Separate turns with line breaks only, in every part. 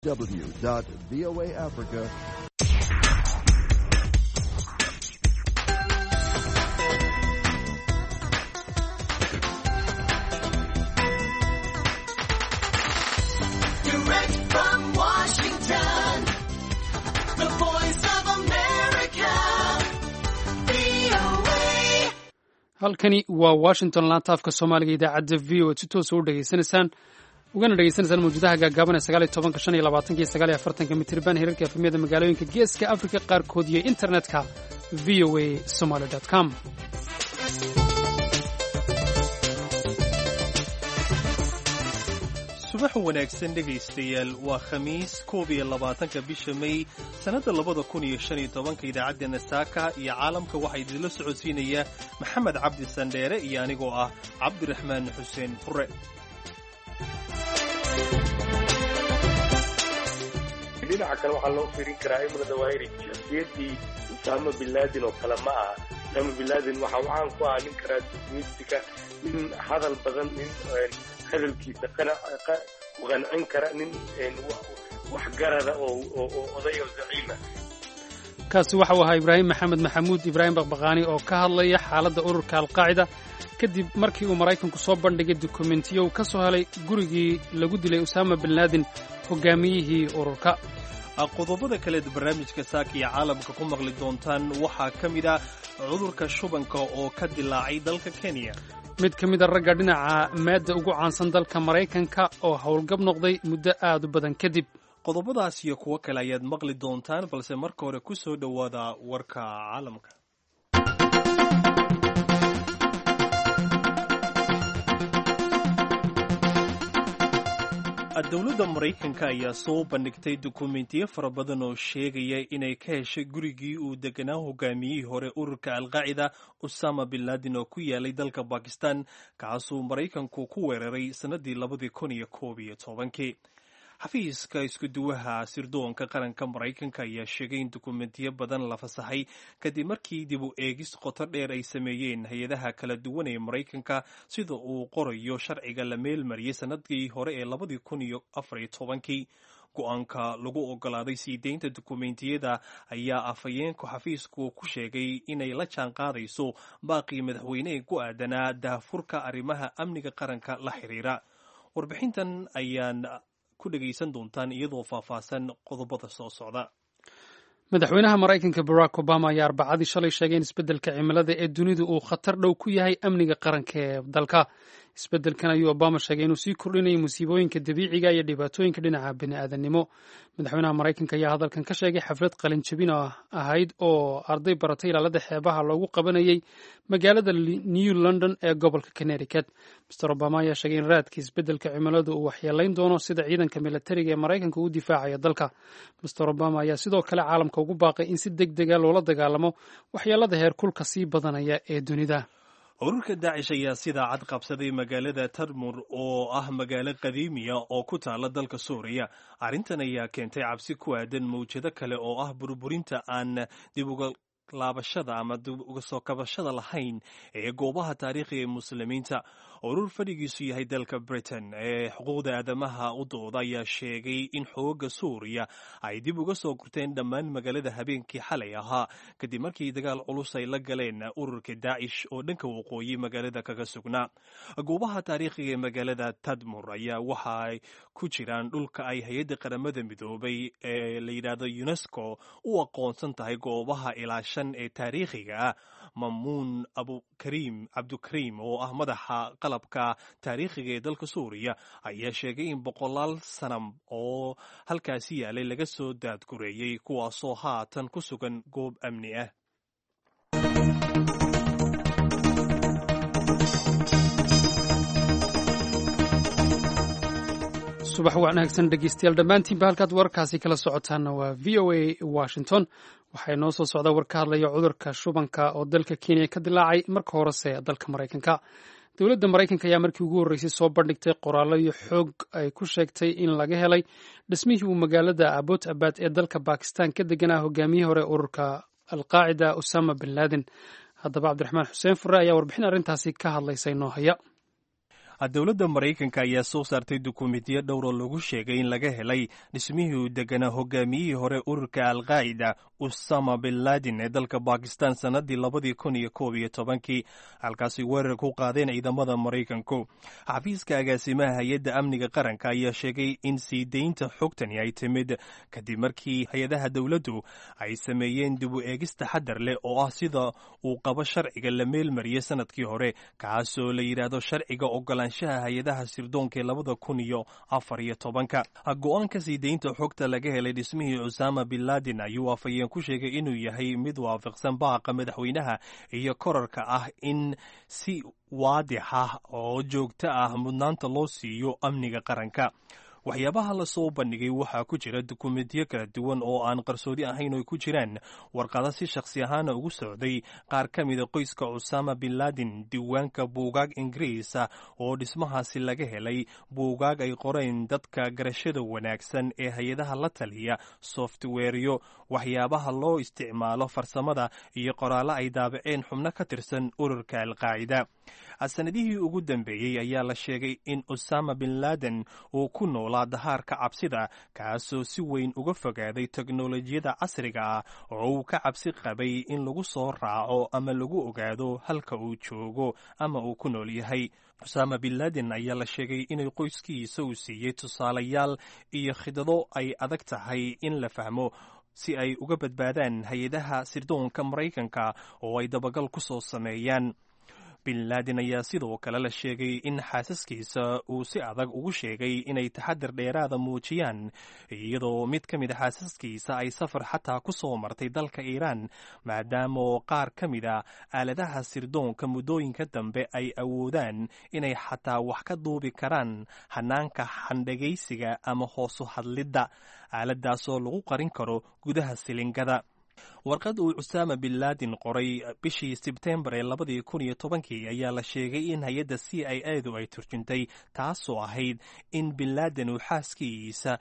www.voaafrica.
Direct from Washington, the voice of America, VOA.
halkani waa washington laanta afka soomaaliga idaacadda v o si toosa ugana dhegaysanaysaan mawjadaha gaagaaban ee 19 iyo 20 mitirban hirarka efemyada magaalooyinka geeska afrika qaarkood iyo internetka voa somaly com.
subax wanaagsan dhegaystayaal waa khamiis 21 bisha May sanada 2015 idaacaddeenna saaka iyo caalamka waxaa idinla socodsiinaya Maxamed Cabdi Sandheere iyo anigoo ah Cabdiraxmaan Xuseen Fure.
dhinaca kale waxaa loo fiirin karaa imra dawaahiri shakhsiyaddii Usaama bin Laden oo kale ma aha. Usaama bin Laden waxa uu caan ku ahaa nin karaatimistika, nin hadal badan, nin hadalkiisa qancin kara, nin wax garada oo oday oo zaciima.
kaasi waxa uu ahaa ibraahim maxamed maxamuud ibraahim baqbaqaani oo ka hadlaya xaaladda ururka alqaacida kadib markii uu maraykanku soo bandhigay dukumentiyo uu ka soo helay gurigii lagu dilay Usaama bin Laden hogaamiyihii ururka.
qodobada kale ee barnaamijka saaka iyo caalamka ku maqli doontaan waxaa ka mid ah cudurka shubanka oo ka dilaacay dalka Kenya.
mid ka mid a ragga dhinaca maadda ugu caansan dalka Maraykanka oo howlgab noqday muddo aad u badan kadib.
qodobadaas iyo kuwo kale ayaad maqli doontaan balse marka hore ku soo dhowaada warka caalamka. dowladda Maraykanka ayaa soo bandhigtay dukumentiyo fara badan oo sheegaya inay ka heshay gurigii uu deganaa hogaamiyihii hore ururka Al-Qaacida Usaama bin Laden oo ku yaalay dalka Pakistan kaasuu Maraykanku ku weeraray sanadii 2011. xafiiska isku duwaha sirdoonka qaranka Maraykanka ayaa sheegay in dukumentiyo badan la fasaxay kadib markii dib u eegis qoto dheer ay sameeyeen hay-adaha kala duwan ee Maraykanka sida uu qorayo sharciga la meelmariyay sanadkii hore ee 2014. go-aanka lagu ogolaaday sii deynta dukumentiyada ayaa afhayeenku xafiisku ku sheegay inay la jaan qaadayso baaqii madaxweyne ee ku aadanaa daahfurka arrimaha amniga qaranka la xiriira. warbixintan ayaan ku dhagaysan doontaan iyadoo faahfaahsan qodobada soo socda.
madaxweynaha Maraykanka Barack Obama ayaa Arbacadii shalay sheegay in isbeddelka cimilada ee dunidu uu khatar dhow ku yahay amniga qaranka ee dalka. isbeddelkan ayuu Obama sheegay inuu sii kordhinayo musiibooyinka dabiiciga iyo dhibaatooyinka dhinaca bini'aadanimo. madaxweynaha Maraykanka ayaa hadalkan ka sheegay xaflad qalin jabin ahayd oo arday baratay ilaalada xeebaha loogu qabanayay magaalada New London ee gobolka Connecticut. Mr. Obama ayaa sheegay in raadka isbeddelka cimiladu uu waxyeelayn doono sida ciidanka militariga ee Maraykanka u difaacaya dalka. Mr. Obama ayaa sidoo kale caalamka ugu baaqay in si degdeg ah loola dagaalamo waxyeelada heerkulka sii badanaya ee dunida.
ururka Daesh ayaa sida cad qabsaday magaalada Tarmur oo ah magaalo qadiimiya oo ku taala dalka Suuriya. arrintan ayaa keentay cabsi ku aadan mawjado kale oo ah burburinta aan dib uga laabashada ama dib uga soo kabashada lahayn ee goobaha taariikhiga ee muslimiinta. urur fadhigiisu yahay dalka Britain ee xuquuqda aadamaha u dooda ayaa sheegay in xoogga Suuriya ay dib uga soo gurteen dhammaan magaalada habeenkii xalay ahaa kadib markii dagaal culus ay la galeen ururka Daesh oo dhanka waqooyi magaalada kaga sugnaa. goobaha taariikhiga ee magaalada Tadmur ayaa waxa ay ku jiraan dhulka ay hay'adda qaramada midoobay ee la yiraahdo UNESCO u aqoonsan tahay goobaha ilaashan ee taariikhiga ah. Mamuun Abdukariim oo ah madaxa qalabka taariikhiga ee dalka Suuriya ayaa sheegay in boqolaal sanam oo halkaasi yaalay laga soo daadgureeyay kuwaasoo haatan ku sugan goob amni ah.
subax wanaagsan dhegeystayaal dhammaantiinba halkaad warkaasi kala socotaana waa VOA Washington. waxay noo soo socdaa war ka hadlaya cudurka shubanka oo dalka Kenya ka dilaacay marka horese dalka Maraykanka. dowladda Maraykanka ayaa markii ugu horreysay soo bandhigtay qoraallo iyo xoog ay ku sheegtay in laga helay dhismihii uu magaalada Abbottabad ee dalka Pakistan ka deganaa hogaamiyihii hore ururka Al-Qaacida Usaama bin Laden. haddaba Cabdiraxmaan Xuseen Fure ayaa warbixin arrintaasi ka hadlaysay noo haya.
dowladda maraykanka ayaa soo saartay dukumeentiyo dhowr oo lagu sheegay in laga helay dhismihii uu deganaa hogaamiyihii hore ururka al-qaa'ida usama bin laden ee dalka bakistan sannaddii 2011 halkaasay weerar ku qaadeen ciidamada maraykanku. xafiiska agaasimaha hay-adda amniga qaranka ayaa sheegay in sii daynta xogtani ay timid kadib markii hay-adaha dowladdu ay sameeyeen dib u eegis taxadar leh oo ah sida uu qabo sharciga la meelmariyey sanadkii hore kaasoo la yidhaahdo sharciga ogolaanshaha hay-adaha sirdoonka ee 2014. go-aanka sii daynta xogta laga helay dhismihii usama bin laden ayuu afhayeen ku sheegay inuu yahay mid waafaqsan baaqa madaxweynaha iyo korarka ah in si waadix ah oo joogto ah mudnaanta loo siiyo amniga qaranka. waxyaabaha la soo bandhigay waxaa ku jira dukumeentiyo kala duwan oo aan qarsoodi ahayn oo ku jiraan warqado si shakhsi ahaana ugu socday qaar ka mida qoyska usama bin laden, diiwaanka buugaag ingiriis ah oo dhismahaasi laga helay, buugaag ay qoreen dadka garashada wanaagsan ee hay-adaha la taliya, softweeryo, waxyaabaha loo isticmaalo farsamada iyo qoraallo ay daabaceen xubno ka tirsan ururka al-qaa'ida. sanadihii ugu dambeeyey ayaa la sheegay in usama bin laden uu ku noolaa dahaarka cabsida kaasoo si weyn uga fogaaday teknolojiyada casriga ah oo uu ka cabsi qabay in lagu soo raaco ama lagu ogaado halka uu joogo ama uu ku nool yahay. usama bin laden ayaa la sheegay inay qoyskiisa uu siiyey tusaalayaal iyo khidado ay adag tahay in la fahmo si ay uga badbaadaan hay-adaha sirdoonka maraykanka oo ay dabagal ku soo sameeyaan. bin laden ayaa sidoo kale la sheegay in xaasaskiisa uu si adag ugu sheegay inay taxadar dheeraada muujiyaan iyadoo mid ka mid a xaasaskiisa ay safar xataa ku soo martay dalka iiraan maadaama qaar ka mid a aaladaha sirdoonka muddooyinka dambe ay awoodaan inay xataa wax ka duubi karaan hanaanka xandhagaysiga ama hoosu hadlidda aaladaasoo lagu qarin karo gudaha silingada. warqad uu usama bin laden qoray bishii sebtembar ee 2010 ayaa la sheegay in hay-adda CIA-du ay turjuntay taasoo ahayd in bin laden uu xaaskiisa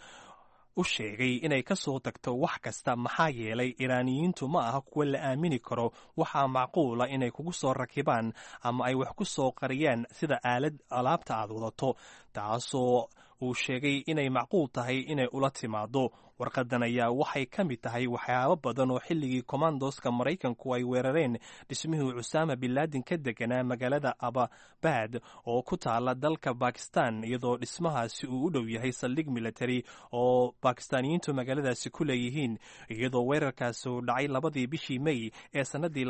u sheegay inay ka soo tagto wax kasta maxaa yeelay iiraaniyiintu ma aha kuwa la aamini karo, waxaa macquula inay kugu soo rakibaan ama ay wax ku soo qariyaan sida alaabta aad wadato, taasoo uu sheegay inay macquul tahay inay ula timaado. warqadan ayaa waxay ka mid tahay waxyaabo badan oo xilligii commandoska maraykanku ay weerareen dhismihii usama bin laden ka deganaa magaalada ababad oo ku taala dalka bakistan, iyadoo dhismahaasi uu u dhow yahay saldhig military oo bakistaaniyiintu magaaladaasi ku leeyihiin, iyadoo weerarkaasi uu dhacay 2 bishii May ee sanadii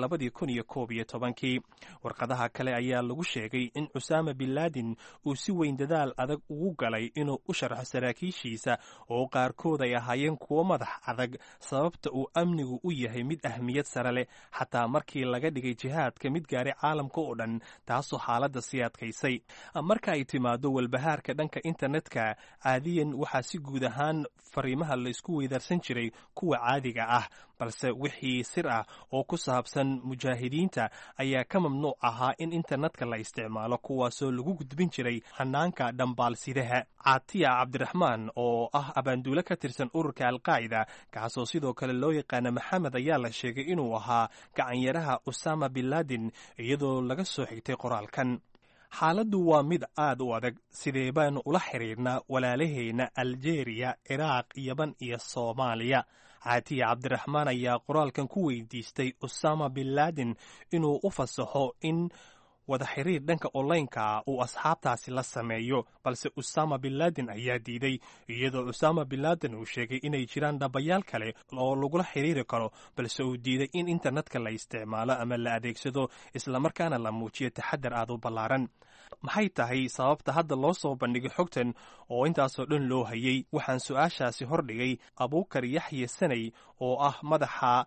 2011. warqadaha kale ayaa lagu sheegay in usama bin laden uu si weyn dadaal adag ugu galay inuu u sharxo saraakiishiisa oo qaarkood ay ahaayeen kuwo madax adag sababta uu amnigu u yahay mid ahmiyad sare leh xataa markii laga dhigay jihaadka mid gaaray caalamka oo dhan, taasoo xaaladda sii adkaysay. marka ay timaado walbahaarka dhanka internetka caadiyan waxaa si guud ahaan fariimaha la isku weydaarsan jiray kuwa caadiga ah, balse wixii sir ah oo ku saabsan mujaahidiinta ayaa ka mamnuuc ahaa in internetka la isticmaalo, kuwaasoo lagu gudbin jiray hanaanka dhambaalsidaha. caatiya cabdiraxmaan oo ah abaanduule ka tirsan ururka al-qaa'ida kaasoo sidoo kale loo yaqaana maxamed ayaa la sheegay inuu ahaa gacanyaraha usama bin laden iyadoo laga soo xigtay qoraalkan. xaaladdu waa mid aad u adag, sidee baanu ula xiriirnaa walaalaheenna aljeeriya, ciraaq, yaban iyo soomaaliya. caatiya cabdiraxmaan ayaa qoraalkan ku weydiistay usama bin laden inuu u fasaxo in wada xiriir dhanka onlineka uu asxaabtaasi la sameeyo, balse usama bin laden ayaa diiday, iyadoo usama bin laden uu sheegay inay jiraan dhabayaal kale oo lagula xiriiri karo, balse uu diiday in internetka la isticmaalo ama la adeegsado islamarkaana la muujiyo taxadar aad u ballaaran. maxay tahay sababta hadda loo soo bandhigay xogtan oo intaasoo dhan loo hayay? waxaan su-aashaasi hordhigay abuukar yaxye sanay oo ah madaxa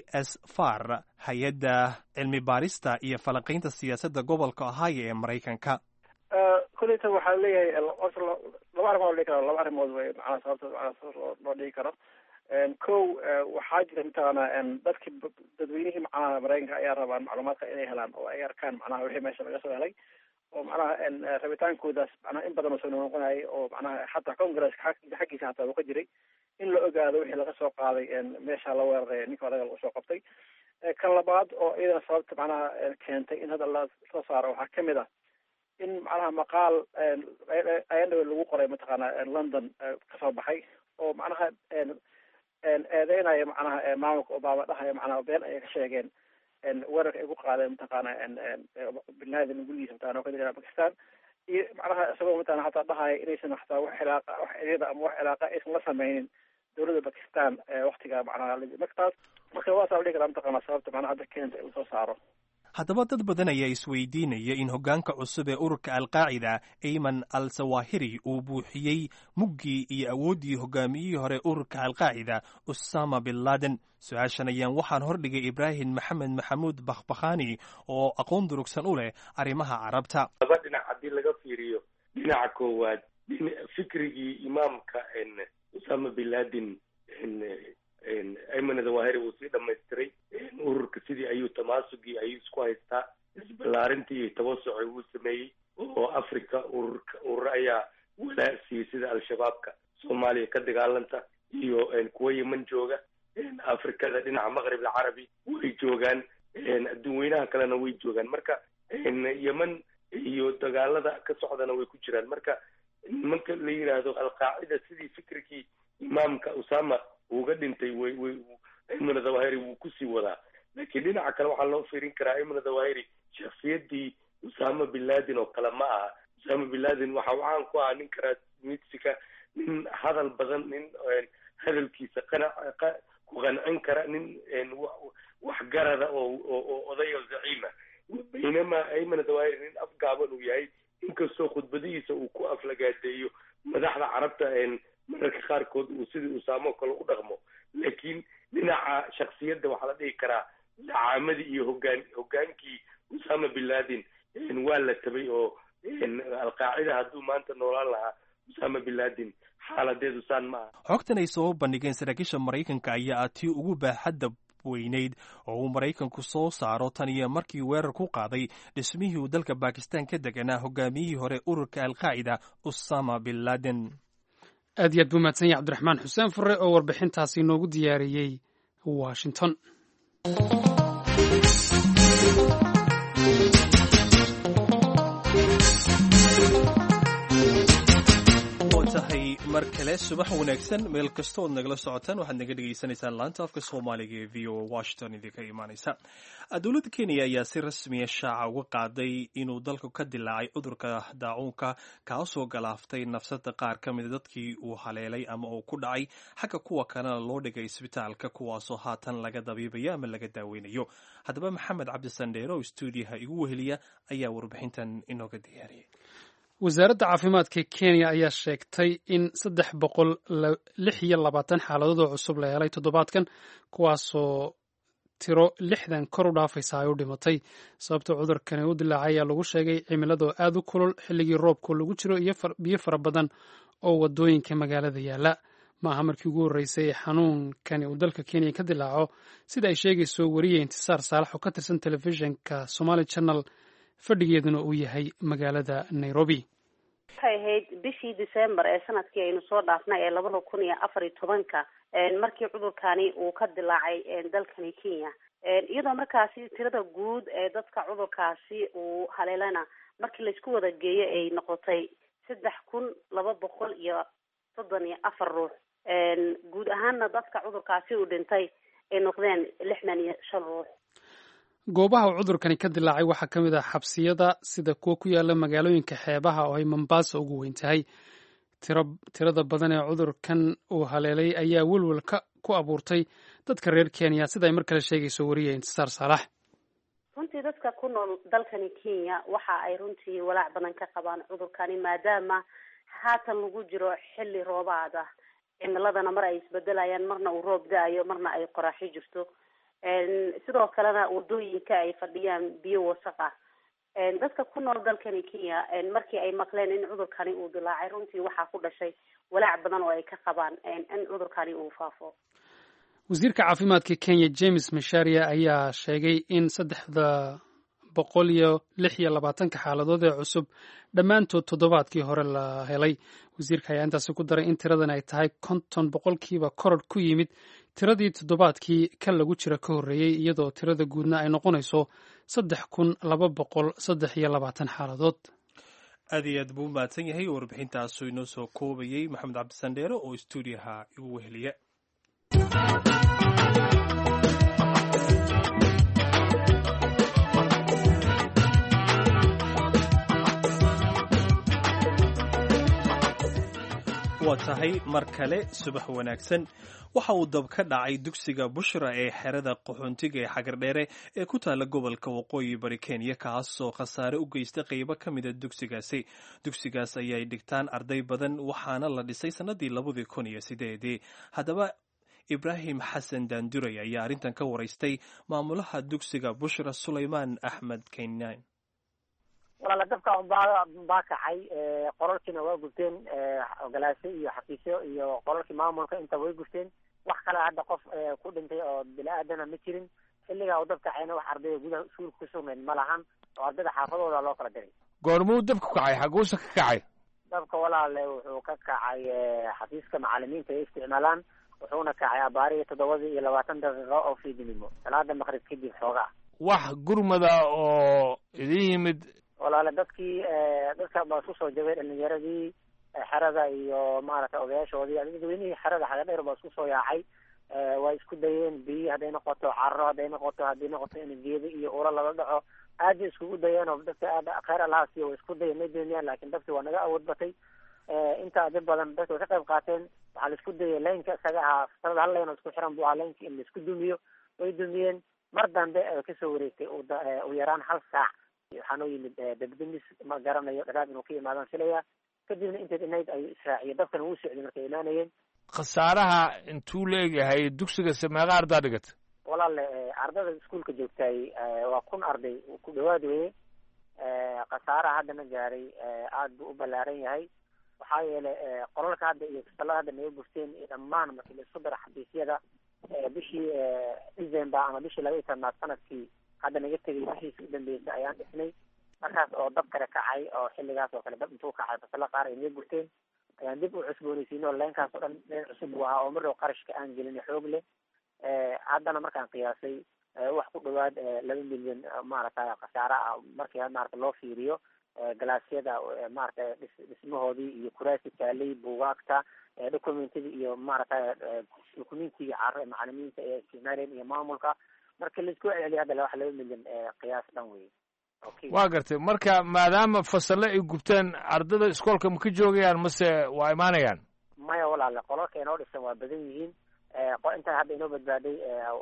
CSFAR, hay-adda cilmi baarista iyo falanqaynta siyaasadda gobolka Ohio ee Maraykanka.
kuleyta waxaa leeyahay laba arrimood dhihi karo, laba arrimood way macnaha sababta loo dhihi karo. kow waxaa jira mataqaanaa dadkii dadweynihii macnaha Maraykanka ayaa rabaan macluumaadka inay helaan oo ay arkaan macnaha wixii meesha laga soo helay oo macnaha rabitaankoodaas macnaha in badan oo soo noqonayay oo macnaha xataa congresska xaggiisa xataa uu ka jiray in la ogaado wixii laga soo qaaday meesha la weeraray ninka odaga lagu soo qabtay. kan labaad oo iyadana sababta macnaha keentay in hadda la soo saaro waxaa kamid ah in macnaha maqaal ayadhawe lagu qoray mataqaana london kasoo baxay oo macnaha eedeynaya macnaha maamulka obama dhahaya macnaha been ayay ka sheegeen weerarka ay ku qaadeen mataqaana bin laden gurigiisa mataqana ka jira bakistan iyo macnaha isagoo mataqana hataa dhahaya inaysan hataa wax xiriira ama wax cilaaqa aysan la sameynin dowladda bakistan waktiga macnaha markaas marka waasaa dhihi karaa mataqaana sababta macnaha hadda keenta uu soo saaro.
haddaba dad badan ayaa isweydiinaya in hoggaanka cusub ee ururka alqaacida ayman al sawahiri uu buuxiyey muggii iyo awooddii hogaamiyihii hore ururka alqaacida usama bin laden. su-aashan ayaan waxaan hordhigay ibraahim maxamed maxamuud bakhbakhani oo aqoon durugsan u leh arrimaha carabta.
laba dhinac haddii laga fiiriyo, dhinaca koowaad fikrigii imaamka usama bin laden ayman zawahiri wuu sii dhamaystiray. ururka sidii ayuu tamaasugii ayuu isku haystaa, isballaarintii iyo tawasuci uu sameeyey oo africa urur ayaa walaa siiyey sida al-shabaabka soomaaliya ka dagaalanta iyo kuwa yeman jooga. afrikada dhinaca maqrib alcarabi way joogaan, adduun weynaha kalena way joogaan. marka yeman iyo dagaalada ka socdana way ku jiraan. marka nimanka la yidhaahdo alqaacida sidii fikrigii imaamka usama uga dhintay ayman zawahiri wuu kusii wadaa. laakiin dhinaca kale waxaa loo fiirin karaa ayman zawahiri shakhsiyaddii usama bin laden oo kale ma aha. usama bin laden waxa uu caan ku ahaa nin karaasmidsika, nin hadal badan, nin hadalkiisa ku qancin kara, nin waxgarada oo oday oo zaciima. baynamaa ayman zawahiri nin afgaaban uu yahay, inkastoo khudbadihiisa uu ku aflagaadeeyo madaxda carabta mararka qaarkood uu sidii usaamo kale u dhaqmo. laakiin dhinaca shaksiyadda waxaa la dhihi karaa dacaamadii iyo hogaankii usama bin laden waa la tabay oo alqaacida hadduu maanta noolaan lahaa usama bin laden xaaladeedu saan ma aha.
xogtan ay soo bandhigeen saraakiisha maraykanka ayaa ah tii ugu baaxadda weyneyd oo uu maraykanku soo saaro tan iyo markii weerar ku qaaday dhismihii uu dalka bakistan ka deganaa hogaamiyihii hore ururka alqaacida usama bin laden.
aad iyo aad buu mahadsan yahay cabdiraxmaan xuseen fure oo warbixintaasi noogu diyaariyey washington.
tahay mar kale subax wanaagsan meel kasta ood nagala socotaan waxaad naga dhegaysanaysaan laanta afka soomaaliga ee v o washington idinka imaanaysa. dowladda kenya ayaa si rasmiya shaaca uga qaaday inuu dalku ka dilaacay cudurka daacuunka kaasoo galaaftay nafsada qaar ka mida dadkii uu haleelay ama uu ku dhacay, xagga kuwa kalena loo dhigay isbitaalka kuwaasoo haatan laga dabiibayo ama laga daaweynayo. haddaba maxamed cabdisandheere oo stuudiyaha igu weheliya ayaa warbixintan inooga diyaariyay.
wasaaradda caafimaadka kenya ayaa sheegtay in 326 xaaladood oo cusub la helay toddobaadkan, kuwaasoo tiro 60 kor u dhaafaysa ay u dhimatay. sababta cudurkani u dilaacay ayaa lagu sheegay cimiladoo aad u kulul, xilligii roobku lagu jiro iyo biyo fara badan oo wadooyinka magaalada yaala. ma aha markii ugu horreysay xanuunkani uu dalka kenya ka dilaaco, sida ay sheegayso wariye intisaar saalax oo ka tirsan telefishinka Somali Channel, fadhigeeduna uu yahay magaalada Nairobi.
waxay ahayd bishii December ee sanadkii aynu soo dhaafnay ee 2014 markii cudurkani uu ka dilaacay dalkani Kenya. iyadoo markaasi tirada guud ee dadka cudurkaasi uu haleelana markii la isku wada geeyay ay noqotay 3234 ruux. guud ahaanna dadka cudurkaasi uu dhintay ay noqdeen 65 ruux.
goobaha uu cudurkani ka dilaacay waxaa ka mid ah xabsiyada sida kuwa ku yaala magaalooyinka xeebaha oo ay Mombasa ugu weyn tahay. tirada badan ee cudurkan uu haleelay ayaa welwel ku abuurtay dadka reer Kenya, sida ay mar kale sheegayso wariye intisaar saalax.
runtii dadka ku nool dalkani Kenya waxa ay runtii walaac badan ka qabaan cudurkani maadaama haatan lagu jiro xilli roobaad ah, cimiladana mar ay isbedelayaan, marna uu roob da'ayo, marna ay qorraxi jirto. sidoo kalena wadooyinka ay fadhiyaan biyo wasaq ah. dadka ku nool dalkani Kenya markii ay maqleen in cudurkani uu dilaacay runtii waxaa ku dhashay walaac badan oo ay ka qabaan in cudurkani uu faafo.
wasiirka caafimaadka Kenya James Macharia ayaa sheegay in 326 xaaladood ee cusub dhammaantood toddobaadkii hore la helay. wasiirka ayaa intaasi ku daray in tiradan ay tahay 50% koror ku yimid tiradii toddobaadkii kan lagu jira ka horreeyey, iyadoo tirada guudna ay noqonayso 3223 xaaladood.
aad iyo aad buu u mahadsan yahay warbixintaasu inoo soo koobayey maxamed cabdisandheere oo stuudiyaha igu weheliya. waa tahay mar kale subax wanaagsan. waxa uu dab ka dhacay dugsiga bushra ee xerada qaxoontiga ee xagardheere ee ku taala gobolka waqooyi bari kenya, kaasoo khasaare u geystay qaybo ka mida dugsigaasi. dugsigaas ayay dhigtaan arday badan, waxaana la dhisay sannadii 2008. haddaba ibraahim xasan daanduray ayaa arrintan ka waraystay maamulaha dugsiga bushra sulaymaan axmed keynaan.
walaala dabka baa kacay, qoralkiina waa gubteen, ogolaasho iyo xafiisyo iyo qoralkii maamulka inta way gubteen. wax kale hadda qof ku dhintay oo bini-aadana ma jirin. xilligaa uu dab kacayna wax ardayda gudaha iskuulka ku sugnayd ma lahan, oo ardayda xaafadooda loo kala diray.
goormuu dabku kacay? xaguusa ka kacay
dabka? walaale wuxuu ka kacay xafiiska macalimiinta ay isticmaalaan, wuxuuna kacay abaariya 7:20 daqiiqo oo fiidnimo, salaada maqrib kadib xoogaa.
wax gurmada oo idin yimid?
walaale dadka baa isku soo jabay, dhalinyaradii xerada iyo maaragtay odayaashoodii, dadweynihii xerada xagadheer baa isku soo yaacay. way isku dayeen biyi hadday noqoto, carro hadday noqoto in geedo iyo ula lala dhaco, aad bay iskugu dayeen oo dadka aad kheyr allaha siiyo way isku dayeen, may dooniyaan, laakiin dabkii waa naga awood batay. inta dad badan dadka way ka qayb qaateen. waxaa la isku dayay laynka isaga ahaa sanada hal layn oo isku xiran buu ahaa laynka in la isku dumiyo, way dumiyeen. mar dambe kasoo wareegtay u yaraan 1 saac waxaa noo yimid dabdamis, ma garanayo dhagaad inuu ka imaadan filaya. kadibna intayd inayd ayuu israaciyo, dabkana wuu socday markay imaanayeen.
khasaaraha intuu leeyahay dugsiga meeqa ardaa dhigata?
walaale ardada iskuulka joogtaay waa 1,000 arday ku dhawaad weye. khasaaraha haddana gaaray aad buu u ballaaran yahay. waxaa yeelay qolalka hadda iyo fasalada hadda naga gurteen iyo dhammaan markii la isku dara xafiisyada bishii December ama bishii 12 sanadkii hadda naga tegay bishiisa u dambeysay ayaan dhisnay. markaas oo dab kale kacay, oo xilligaas oo kale dab intuu kacay fasalla qaar ay naga gurteen, ayaan dib u cusboonaysiinay oo leenkaas oo dhan leen cusub buu ahaa oo marrow qarashka aan gelin xoog leh. haddana markaan qiyaasay wax ku dhawaad 2 milyan maaragtay khasaare ah markii maaragtay loo fiiriyo galaasyada maaragtay dhismahoodii iyo kuraasi taalay, buugaagta, documentadii iyo maaragtay documentigii carro macalimiinta ee isticmaaleen iyo maamulka. marka la isku celceliyo hadda wax 2 milyan qiyaas dhan wey.
waa gartay. marka maadaama fasalle ay gubteen, ardada iskoolka ma ka joogayaan mase waa imaanayaan?
maya walaale, qolalka inoo dhisan waa badan yihiin. intaan hadda inoo badbaaday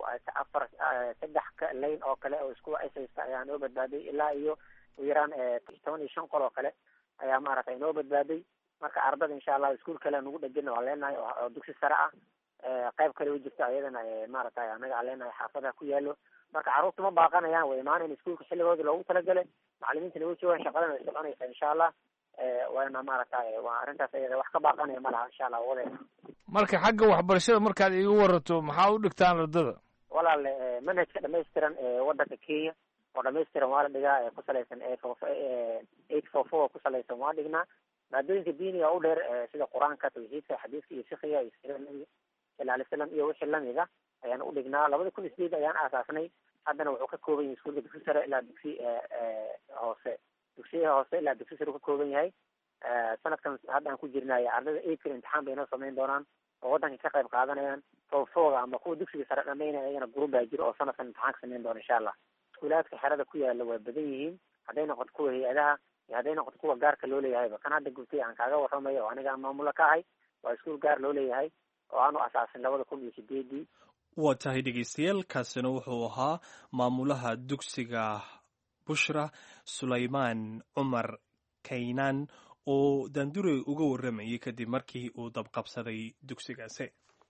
3 layn oo kale oo isku haysta ayaa inoo badbaaday, ilaa iyo u yaraan 15 qol oo kale ayaa maaragtay inoo badbaaday. marka ardada insha allah iskuul kale nagu dhegana waa leenahay oo dugsi sare ah. qayb kale u jirta ayadana maaragtay anaga aan leenahay xaafadaha ku yaalo. marka carruurta ma baaqanayaan, way imaanayaan iskuulka xilligooda loogu talagalay. macalimiintana way joogaan, shaqadana way soconaysaa insha allah. waana maaragtay waa arrintaas ayada wax ka baaqanaya ma laha insha allah wadeena.
marka xagga waxbarashada markaad iiga warato, maxaa u dhigtaan ardada?
walaale manhajka dhamaystiran wadanka Kenya oo dhamaystiran waa la dhigaa, ku salaysan 844 ku salaysan waa dhignaa. maadooyinka diiniga u dheer sida qur-aanka, tawxiidka, xadiiska iyo fiqiga iyo siirada nabiga sallallahu alayhi wasallam iyo wixii lamid ah ayaan u dhignaa. 2008 ayaan aasaasnay. haddana wuxuu ka kooban yahay iskuulka dugsi sare ilaa dugsi hoose. dugsiga hoose ilaa dugsi sare ka kooban yahay. sanadkan hadda aan ku jirnay ardada April imtixaan bay noo samayn doonaan oo wadanka ka qayb qaadanayaan. fooga ama kuwa dugsiga sare dhameynaya ayana group baa jiro oo sanadkan imtixaan ka samayn doona insha allah. iskuulaadka xerada ku yaala waa badan yihiin, hadday noqoto kuwa hay-adaha iyo hadday noqoto kuwa gaarka loo leeyahayba. kan hadda gubtay aan kaaga warramayo oo aniga maamula ka ahay waa iskuul gaar loo leeyahay oo aanu asaasin 2008.
waa tahay dhegeystayaal, kaasina wuxuu ahaa maamulaha dugsiga bushra sulaymaan cumar keynaan oo daandure uga warramayay kadib markii uu dabqabsaday dugsigaasi.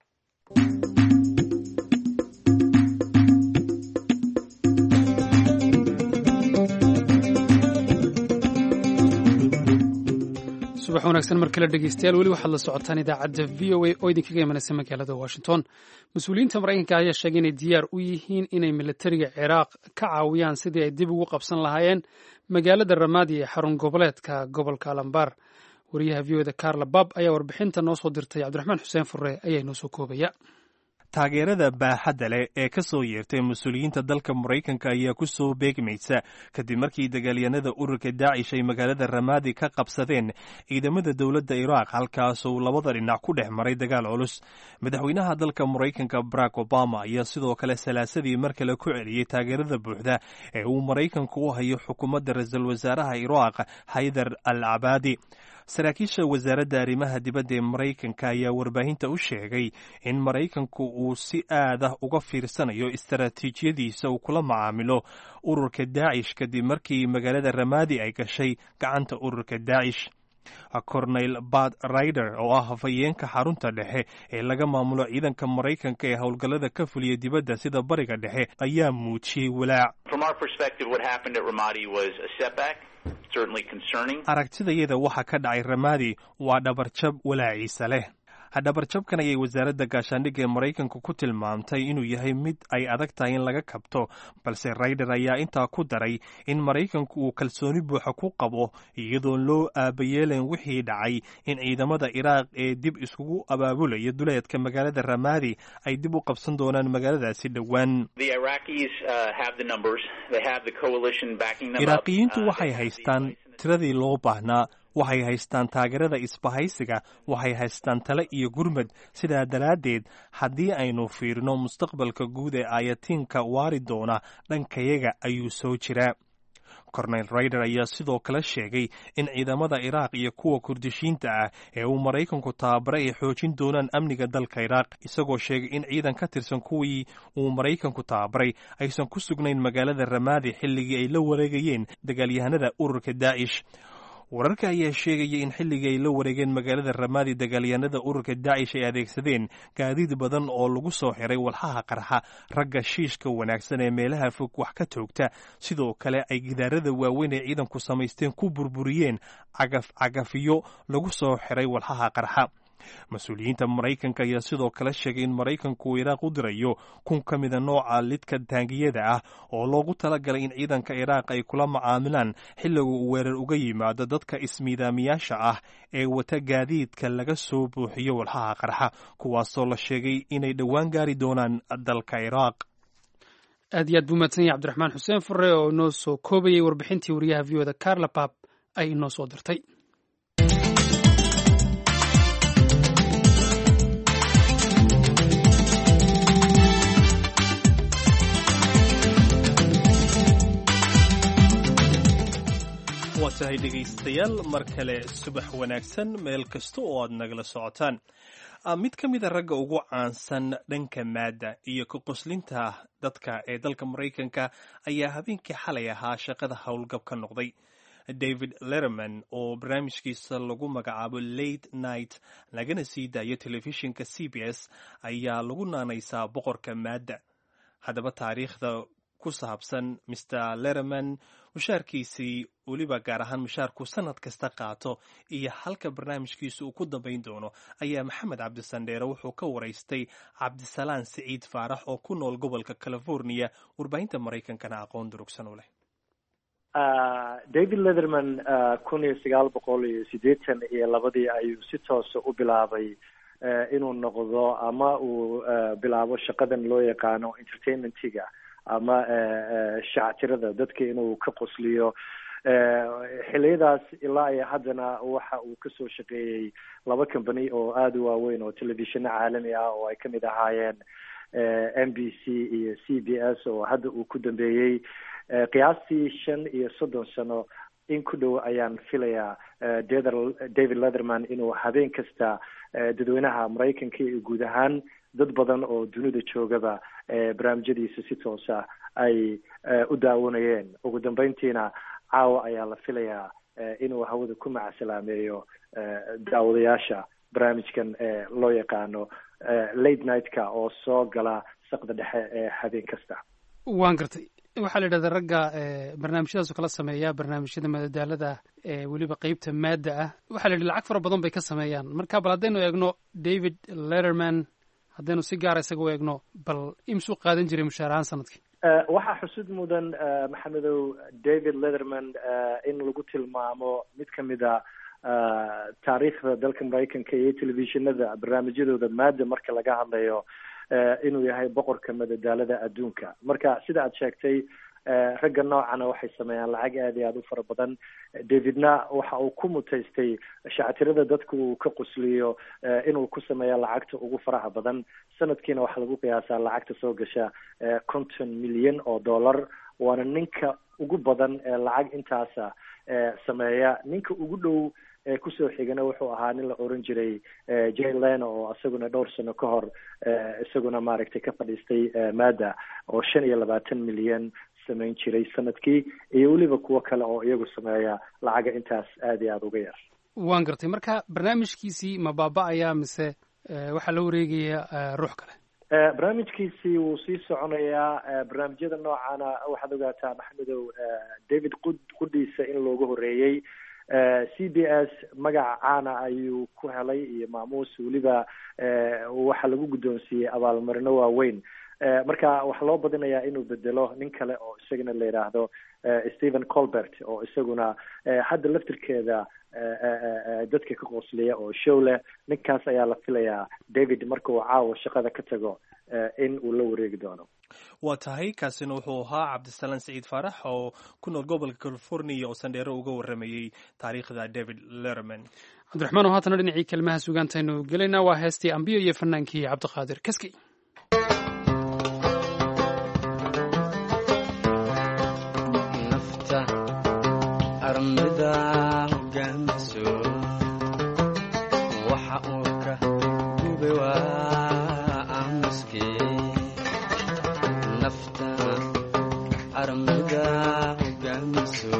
subax wanaagsan mar kale dhegeystayaal, weli waxaad la socotaan idaacadda v o a oo idinkaga imanaysa magaalada Washington. mas-uuliyiinta Maraykanka ayaa sheegay inay diyaar u yihiin inay militariga Ciraaq ka caawiyaan sidii ay dib ugu qabsan lahaayeen magaalada Ramadi ee xarun goboleedka gobolka Alambar. wariyaha v o da Carla Bab ayaa warbixinta noo soo dirtay. Cabdiraxmaan Xuseen Furre ayaa inoo soo koobaya.
taageerada baaxadda leh ee ka soo yeertay mas-uuliyiinta dalka maraykanka ayaa ku soo beegmaysa kadib markii dagaalyanada ururka daacish ay magaalada ramaadi ka qabsadeen ciidamada dowladda iraaq halkaasuu labada dhinac ku dhex maray dagaal culus madaxweynaha dalka maraykanka barack obama ayaa sidoo kale salaasadii mar kale ku celiyey taageerada buuxda ee uu maraykanku u hayo xukuumadda ra-iisul wasaaraha iraaq haydar al cabaadi saraakiisha wasaaradda arrimaha dibadda ee maraykanka ayaa warbaahinta u sheegay in maraykanku uu si aad ah uga fiirsanayo istaraatiijiyadiisa uu kula macaamilo ururka daacish kadib markii magaalada ramaadi ay gashay gacanta ururka daacish corneyl bad rider oo ah hafayeenka xarunta dhexe ee laga maamulo ciidanka maraykanka ee howlgallada ka fuliya dibadda sida bariga dhexe ayaa muujiyey walaac aragtidayada waxa ka dhacay ramaadi waa dhabarjab walaaciisa leh dhabarjabkan ayay wasaaradda gaashaandhigga ee maraykanku ku tilmaamtay inuu yahay mid ay adag tahay in laga kabto balse rayder ayaa intaa ku daray in maraykanku uu kalsooni buuxa ku qabo iyadoon loo aabayeelayn wixii dhacay in ciidamada iraaq ee dib iskugu abaabulaya duleedka magaalada ramaadi ay dib u qabsan doonaan magaaladaasi dhowaan iraaqiyiintu waxay haystaan tiradii loo baahnaa waxay haystaan taageerada isbahaysiga waxay haystaan tale iyo gurmad sidaa daraaddeed haddii aynu fiirino mustaqbalka guud ee aayatiinka waari doona dhankayaga ayuu soo jiraa corneyl rayder ayaa sidoo kale sheegay in ciidamada iraaq iyo kuwa kurdishiinta ah ee uu maraykanku tababaray ay xoojin doonaan amniga dalka iraaq isagoo sheegay in ciidan ka tirsan kuwii uu maraykanku tababaray aysan ku sugnayn magaalada ramaadi xilligii ay la wareegayeen dagaalyahanada ururka daacish wararka ayaa sheegaya in xilligii ay la wareegeen magaalada ramaadi dagaalyahanada ururka daacish ay adeegsadeen gaadiid badan oo lagu soo xiray walxaha qarxa ragga shiishka wanaagsan ee meelaha fog wax ka toogta sidoo kale ay gidaarada waaweyn ee ciidanku samaysteen ku burburiyeen cagafyo lagu soo xiray walxaha qarxa mas-uuliyiinta maraykanka ayaa sidoo kale sheegay in maraykanku uu iraaq u dirayo kun ka mida nooca lidka taangiyada ah oo loogu talagalay in ciidanka iraaq ay kula macaamilaan xilliga uu weerar uga yimaado dadka ismiidaamiyaasha ah ee wata gaadiidka laga soo buuxiyo walxaha qarxa kuwaasoo la sheegay inay dhowaan gaari doonaan dalka iraaq
aad iyo aad buu mahadsan yahay cabdiraxmaan xuseen fure oo inoo soo koobayay warbixintii wariyaha v o da carla bab ay inoo soo dirtay
waa tahay dhegaystayaal mar kale subax wanaagsan meel kasta oo aad nagala socotaan mid ka mida ragga ugu caansan dhanka maadda iyo ka qoslinta dadka ee dalka maraykanka ayaa habeenkii xalay ahaa shaqada howlgab ka noqday david letterman oo barnaamijkiisa lagu magacaabo late night lagana sii daayo telefishinka c b s ayaa lagu naanaysaa boqorka maadda haddaba taariikhda ku saabsan mr letterman mushaarkiisii weliba gaar ahaan mushaarku sanad kasta qaato iyo halka barnaamijkiisa uu ku dambayn doono ayaa maxamed cabdisandheere wuxuu ka waraystay cabdisalaan siciid faarax oo ku nool gobolka california warbaahinta maraykankana aqoon durugsan u leh
david letherman kun iyo sagaal boqol iyo siddeetan iyo labadii ayuu si toosa u bilaabay inuu noqdo ama uu bilaabo shaqadan loo yaqaano entertainmentiga ama shactirada dadka inuu ka qosliyo xiliyadaas ilaa iyo haddana waxa uu kasoo shaqeeyey laba company oo aada u waaweyn oo telefishino caalami ah oo ay kamid ahaayeen m b c iyo c b s oo hadda uu ku dambeeyey qiyaastii 35 sano in ku dhow ayaan filayaa david letherman inuu habeen kasta dadweynaha maraykanka iyo guud ahaan dad badan oo dunida joogaba barnaamijyadiisa si toosa ay u daawanayeen ugu dambeyntiina caawa ayaa la filayaa inuu hawada ku macasalaameeyo daawadayaasha barnaamijkan loo yaqaano late night-ka oo soo gala saqda dhexe ee habeen kasta
waan gartay waxaa la yidhahdaa ragga barnaamijyadaas oo kala sameeya barnaamijyada madadaalada weliba qeybta maadda ah waxaa la yidhi lacag fara badan bay ka sameeyaan marka bal haddaynu eegno david letterman haddaynu si gaara isaga u eegno bal imsuu qaadan jiray mushaar ahaan sanadkii
waxaa xusud mudan maxamedow david letherman in lagu tilmaamo mid kamid a taariikhda dalka maraykanka iyo telefishinada barnaamijyadooda maadda marka laga hadlayo inuu yahay boqorka madadaalada adduunka. marka sida aad sheegtay ragga noocana waxay sameeyaan lacag aad iyo aad u fara badan. Davidna waxa uu ku mutaystay shactirada dadku uu ka qusliyo inuu ku sameeyo lacagta ugu faraha badan. sanadkiina waxaa lagu qiyaasaa lacagta soo gasha 50 milyan oo dollar. waana ninka ugu badan ee lacag intaasa sameeya. ninka ugu dhow kusoo xigana wuxuu ahaa nin la oran jiray Jay Leno oo isaguna dhowr sano ka hor isaguna maaragtay ka fadhiistay maada oo 25 milyan samayn jiray sanadkii, iyo weliba kuwo kale oo iyagu sameeya lacaga intaas aad iyo aad uga yar.
waan gartay. marka barnaamijkiisii ma baaba'ayaa mise waxaa la wareegaya ruux kale?
barnaamijkiisii wuu sii soconayaa. barnaamijyada noocana waxaad ogaataa maxamedow David qudhiisa in looga horeeyey. CBS magaca caana ayuu ku helay iyo maamuus, weliba waxaa lagu guddoonsiiyey abaalmarino waaweyn. marka waxaa loo badinayaa inuu bedelo nin kale oo isagana la yidhaahdo Stephen Colbert oo isaguna hadda laftirkeeda dadka ka qosliya oo show leh. ninkaas ayaa la filayaa David marka uu caawa shaqada ka tago in uu la wareegi doono.
waa tahay kaasina wuxuu ahaa cabdisalaan saciid faarax oo ku nool gobolka California oo sandheero uga waramayey taariikhda David Letterman.
cabdiraxmaan oo haatana dhinacii kelmaha sugaantaynu gelaynaa waa heestii ambiyo iyo fanaankii cabdiqaadir kaski.
nafta armida hogaamiso waxa uu ka gubay waa aamuskii. nafta armida hogaamiso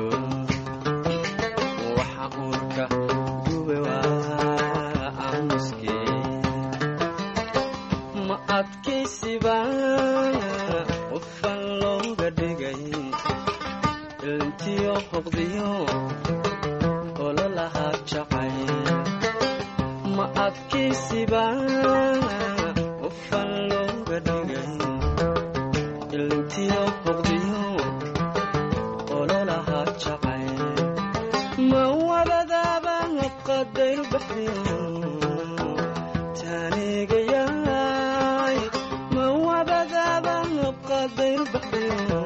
waxa uu ka gubay waa aamuskii. ma adkaysiba qofan looga dhigay ilntiyo hoqdiyo ololaha jacay. ma adkaysiba qofan looga dhigay ilntiyo hoqdiyo ololaha jacay. ma wadadaaba qadayr baxdiyo taanigayaay. ma wadadaaba qadayr baxdiyo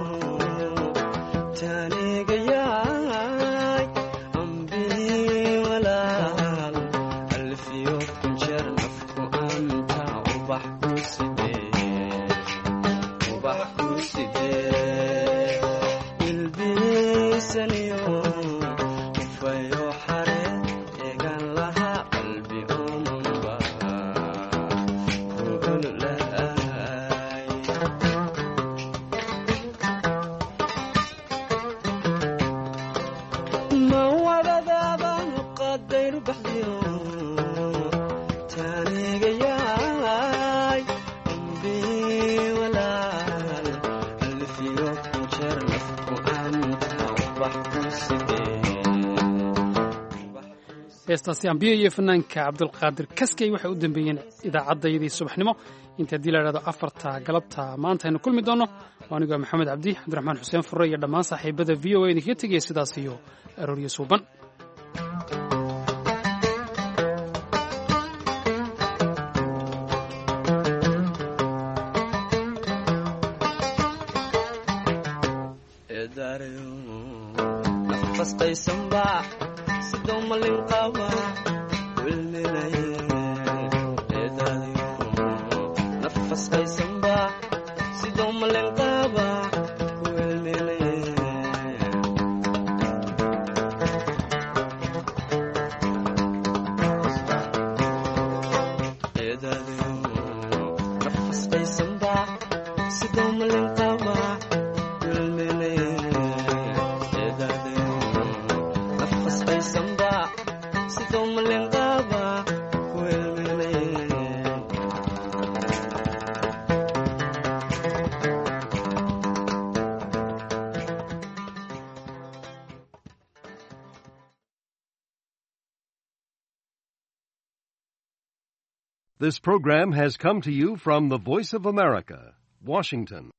taanigayaay. ambii walaal alfiyo kunjeer nafku anta ubax ku sidee ubax ku sidee. ilbiisaniyo ufayo xare eegan laha qalbi omanba rugululaay. ma wadadaaba qadayr baxdiyo taanigayaay. ambii walaal alfiyo kunjeer nafku anta ubax ku sidee.
heestaasi ambiyo iyo fanaanka cabdulqaadir kaskey waxay u dambeeyeen idaacaddayadii subaxnimo. inta haddii la idhahdo 4 galabta maanta aynu kulmi doonno. anigoo maxamed cabdi, cabdiraxmaan xuseen furre iyo dhammaan saaxiibada v o a idinkaga tegaya sidaas iyo arooryo suuban.
nafastaysanba sidoo malin qaba wilminaye. nafastaysanba sidoo malin qaba wilminaye. nafastaysanba sidoo malin qaba wilminaye. nafastaysanba sidoo malin qaba wilminaye.
This program has come to you from the Voice of America, Washington.